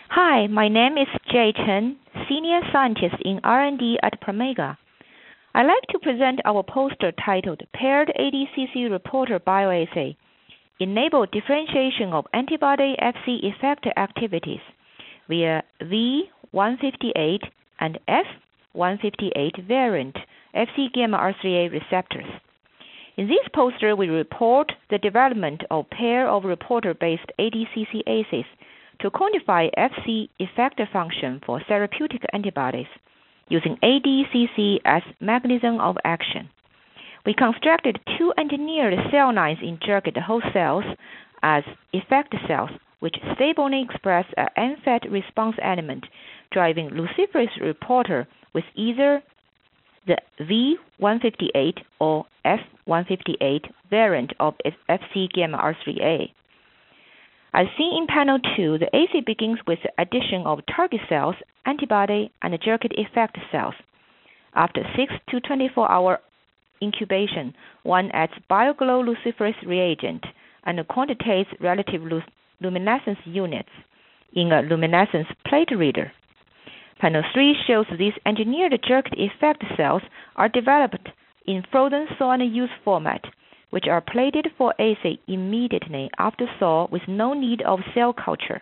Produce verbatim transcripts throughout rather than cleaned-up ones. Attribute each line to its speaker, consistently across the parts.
Speaker 1: Hi, my name is Jay Chen, Senior Scientist in R and D at Promega. I'd like to present our poster titled Paired A D C C Reporter Bioassay, Enable Differentiation of Antibody F C Effector Activities via V one fifty-eight and F one fifty-eight variant F C gamma R three A receptors. In this poster, we report the development of pair of reporter-based A D C C assays to quantify F C effector function for therapeutic antibodies using A D C C as mechanism of action. We constructed two engineered cell lines in Jurkat host cells as effector cells, which stably express an N F A T response element driving luciferase reporter with either the V one fifty-eight or F one fifty-eight variant of F C gamma R three A. As seen in panel two, the assay begins with the addition of target cells, antibody, and Jurkat effector cells. After six to twenty-four hour incubation, one adds BioGlow luciferase reagent and quantitates relative luminescence units in a luminescence plate reader. Panel three shows these engineered Jurkat effector cells are developed in frozen thaw and use format, which are plated for assay immediately after thaw with no need of cell culture.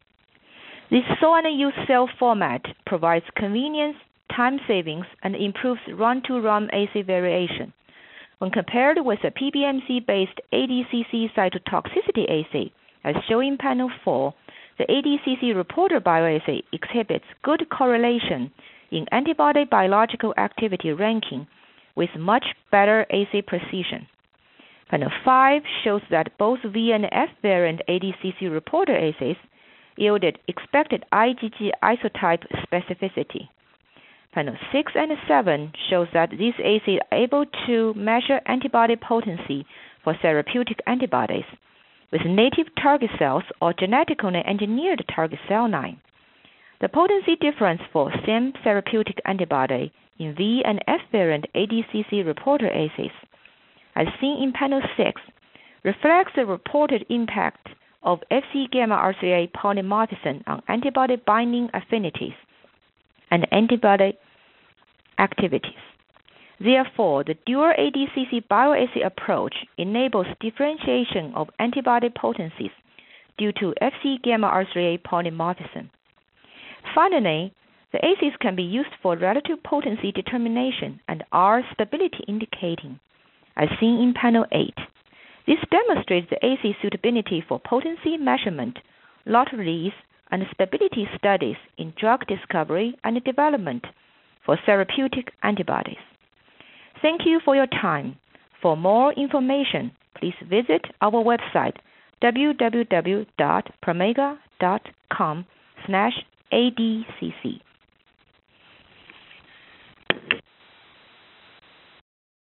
Speaker 1: This thaw and use cell format provides convenience, time savings, and improves run-to-run assay variation. When compared with a P B M C-based A D C C cytotoxicity assay, as shown in panel four, the A D C C reporter bioassay exhibits good correlation in antibody biological activity ranking with much better assay precision. Panel five shows that both V and F variant A D C C reporter assays yielded expected IgG isotype specificity. Panel six and seven shows that these assays are able to measure antibody potency for therapeutic antibodies with native target cells or genetically engineered target cell line. The potency difference for same therapeutic antibody in V and F variant A D C C reporter assays, as seen in panel six, reflects the reported impact of F C gamma R three A polymorphism on antibody binding affinities and antibody activities. Therefore, the dual A D C C bioassay approach enables differentiation of antibody potencies due to F C gamma R three A polymorphism. Finally, the assays can be used for relative potency determination and R stability indicating, as seen in panel eight. This demonstrates the assay suitability for potency measurement, lot release, and stability studies in drug discovery and development for therapeutic antibodies. Thank you for your time. For more information, please visit our website w w w dot promega dot com slash A D C C.